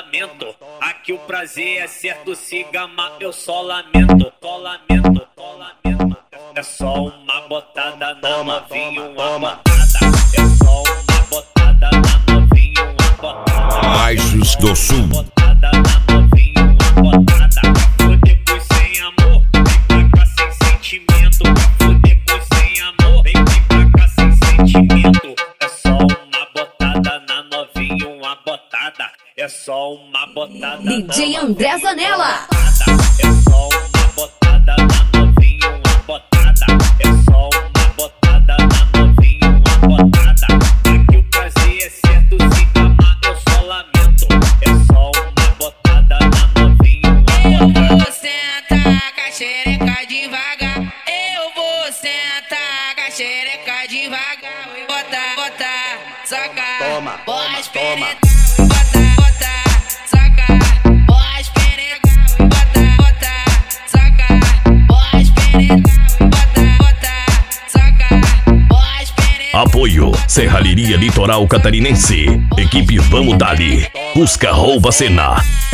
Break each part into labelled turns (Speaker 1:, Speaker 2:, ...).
Speaker 1: lamento. Aqui o prazer é certo, se gamar eu só lamento. Só lamento, só lamento. É só uma botada na novinha, uma botada. É só uma botada na novinha, uma botada.
Speaker 2: Baixos do Sul.
Speaker 1: Botada na novinha, uma botada. Fuder com sem amor, vem pra cá sem sentimento. Fuder com sem amor, vem pra cá sem sentimento. É só uma botada na novinha, uma botada. É só uma botada.
Speaker 3: DJ André Zanella.
Speaker 1: É só uma botada na novinha, uma botada. É só uma botada na novinha, uma botada. Aqui o prazer é certo, se gamar eu só lamento. É só uma botada na novinha, uma botada.
Speaker 4: Eu vou sentar com a xereca devagar. Eu vou sentar com a xereca devagar. Bota, bota, soca.
Speaker 5: Toma,
Speaker 4: pode
Speaker 5: toma.
Speaker 4: Bota, bota, soca. Pode penetra. Bota, bota, soca. Pode penetra. Bota, bota, soca. Pode penetra.
Speaker 2: Apoio Serralheria Litoral Catarinense. Equipe Vamos Dali. Busca Rouba Cena.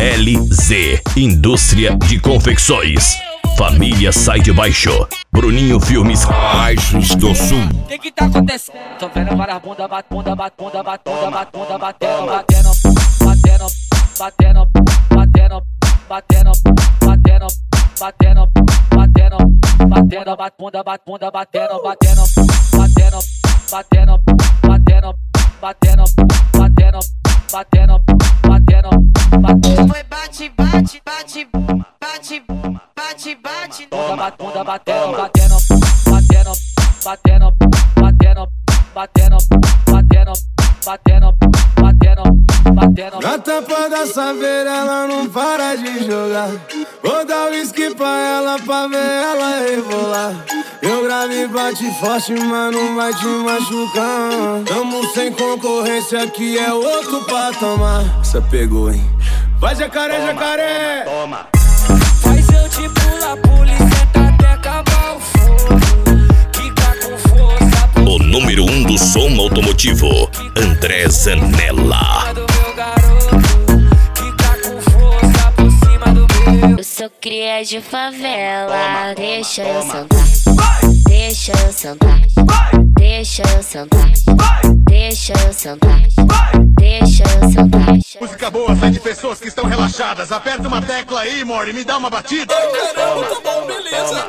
Speaker 2: LZ Indústria de Confecções. Família Sai de Baixo. Bruninho Filmes. Baixos do Sul.
Speaker 6: O que tá acontecendo? Tô vendo várias bunda, bunda, bunda, bunda, bunda, batendo, batendo, batendo, batendo, batendo, batendo, batendo, batendo, batendo, batendo, bunda, bunda, batendo, batendo, batendo, batendo, batendo, batendo, batendo, batendo, batendo, batendo.
Speaker 4: Foi bate, bate, bate, bate, bate, bate.
Speaker 6: Bunda, batendo, batendo, batendo, batendo, batendo, batendo, batendo, batendo, batendo, batendo.
Speaker 7: Na tampa da saveira ela não para de jogar. Vou dar whisky pra ela pra ver ela rebolar. Eu gravo e bate forte, mas não vai te machucar. Tamo sem concorrência, aqui é outro patamar. Cê pegou, hein? Vai jacaré, jacaré.
Speaker 5: Toma.
Speaker 6: Faz eu te pula, senta até acabar o fogo. Fica com força.
Speaker 2: O número 1 do som automotivo, André Zanella.
Speaker 6: Do meu garoto, fica com força por cima do meu.
Speaker 8: Eu sou cria de favela, deixa eu sentar. Deixa eu sentar. Deixa eu sentar. Deixa eu sentar. Deixa eu sentar.
Speaker 5: Música boa sai de pessoas que estão relaxadas. Aperta uma tecla aí, Mori, me dá uma batida.
Speaker 7: Caramba, tá bom, beleza.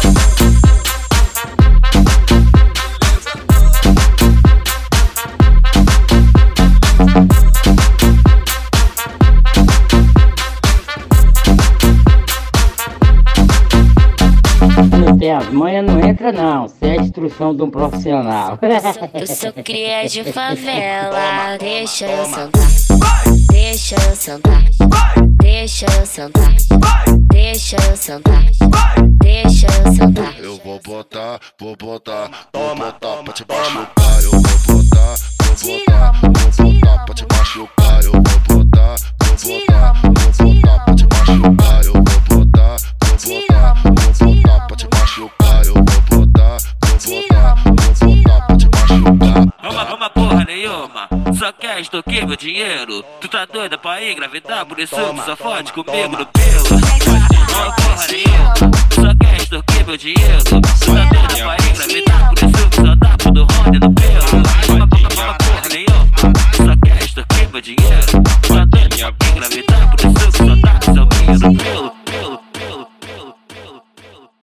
Speaker 9: Não tem as manhas, não entra não. Isso é a instrução de um profissional.
Speaker 8: Eu sou cria de favela, deixa eu sentar. Deixa eu sentar. Deixa eu sentar. Deixa eu sentar. Deixa eu sentar.
Speaker 10: Eu vou botar pra te machucar. Eu vou botar pra te machucar. Eu vou botar pra te machucar. Eu vou botar pra te machucar. Eu vou botar pra te machucar.
Speaker 6: Uma porra nenhuma, só quer extorquir meu dinheiro. Tu tá doida pra engravidar, por isso tu só fode comigo no pelo. Uma porra nenhuma, só quer extorquir meu dinheiro. Tu tá doida pra engravidar, por isso tu só dá pro Rony no pelo. Uma porra nenhuma, só quer extorquir meu dinheiro. Tu tá doida pra engravidar, por isso tu só dá pro seu no pelo.